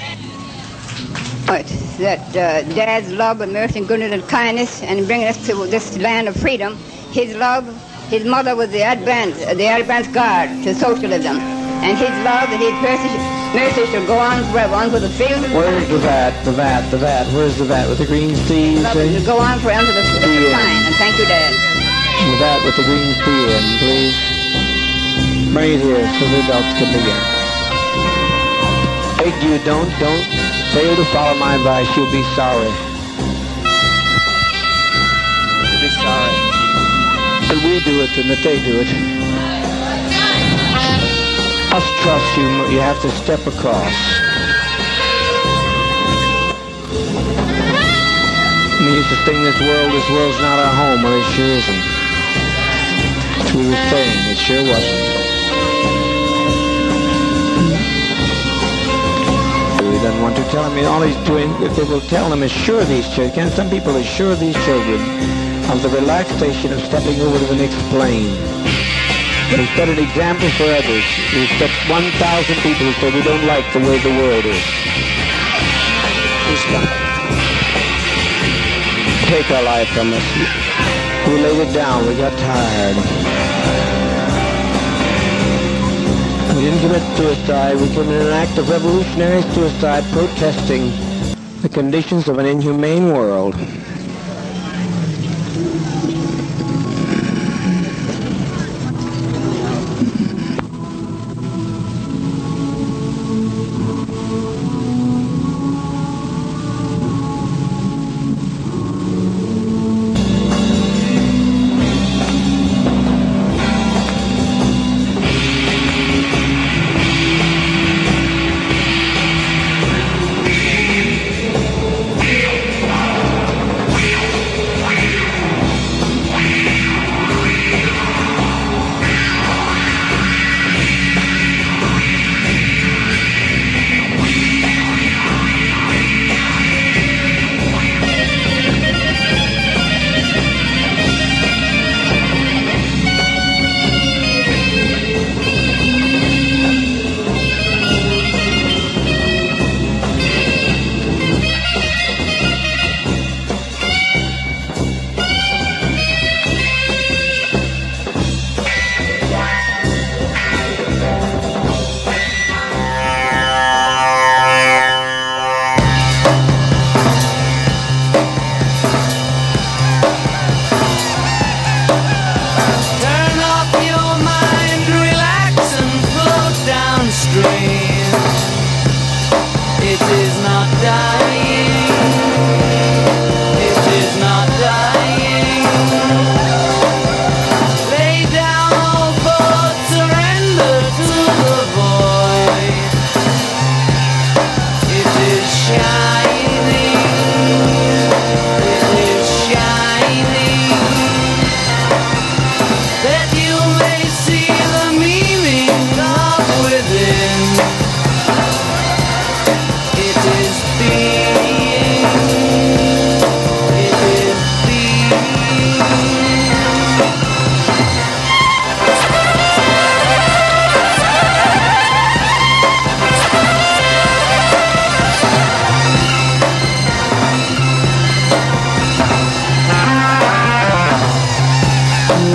That Dad's love and mercy and goodness and kindness and bringing us to this land of freedom. His love, his mother was the advance guard to socialism. And his love and his mercy shall go on forever, on to the field. Where's the vat? Where's the vat with the green C? Shall go on forever to the pine. And thank you, Dad. The vat with the green C in, please. Bring it here so the adults can begin. Beg you, don't fail to follow my advice. You'll be sorry. You'll be sorry. And we do it, and that they do it. Us trust you. You have to step across. We used to sing this world's not our home. Well, it sure isn't. As we were saying, it sure wasn't. He doesn't want to tell him. All he's doing, if they will tell him, assure these children. Some people assure these children of the relaxation of stepping over to the next plane. We set an example for others. We set 1,000 people who say we don't like the way the world is. Take our life from us. We laid it down. We got tired. We didn't commit suicide. We committed an act of revolutionary suicide protesting the conditions of an inhumane world.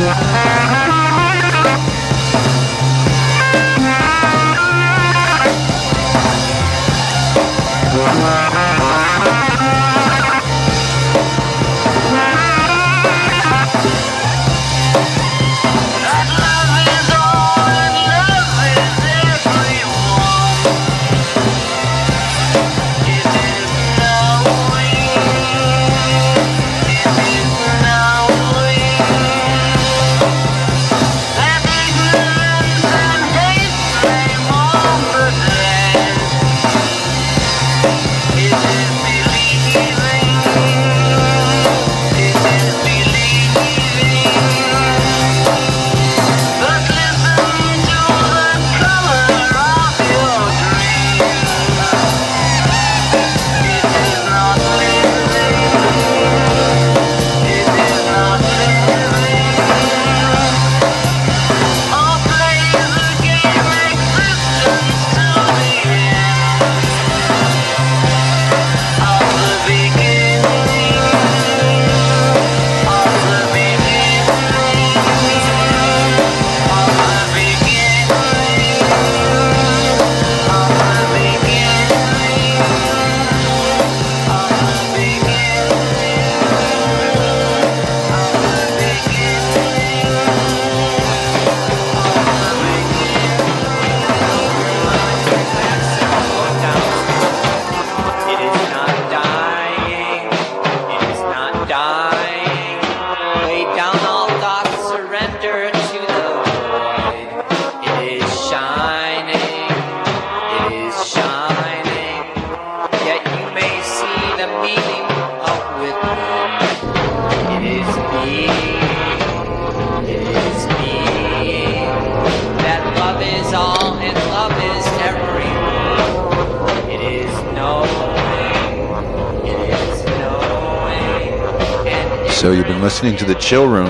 So you've been listening to The Chill Room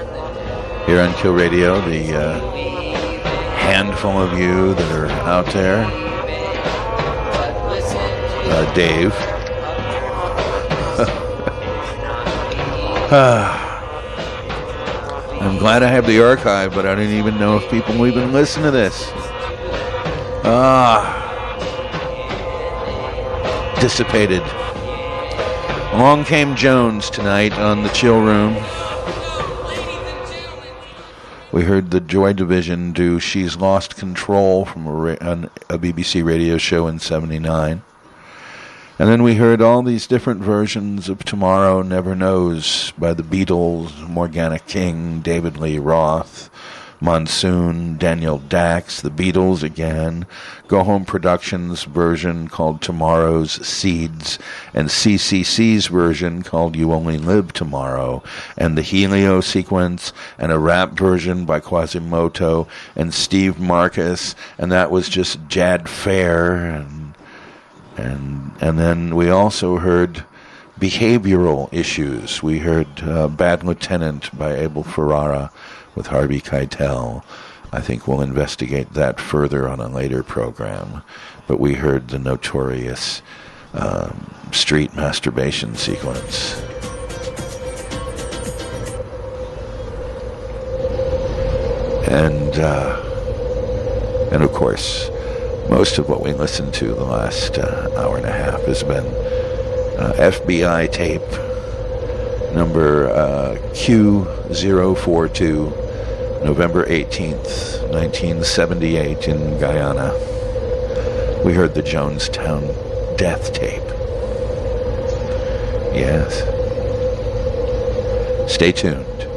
here on Kill Radio, the handful of you that are out there. Dave. I'm glad I have the archive, but I didn't even know if people will even listen to this. Dissipated. Along came Jones tonight on The Chill Room. We heard the Joy Division do She's Lost Control from a BBC radio show in '79. And then we heard all these different versions of Tomorrow Never Knows by the Beatles, Morgana King, David Lee Roth, Monsoon, Daniel Dax, the Beatles again, Go Home Productions version called Tomorrow's Seeds, and CCC's version called You Only Live Tomorrow, and the Helio sequence, and a rap version by Quasimoto and Steve Marcus, and that was just Jad Fair, and then we also heard behavioral issues. We heard Bad Lieutenant by Abel Ferrara with Harvey Keitel. I think we'll investigate that further on a later program. But we heard the notorious street masturbation sequence. And of course, most of what we listened to the last hour and a half has been FBI tape number Q042, November 18th, 1978 in Guyana. We heard the Jonestown death tape. Yes. Stay tuned.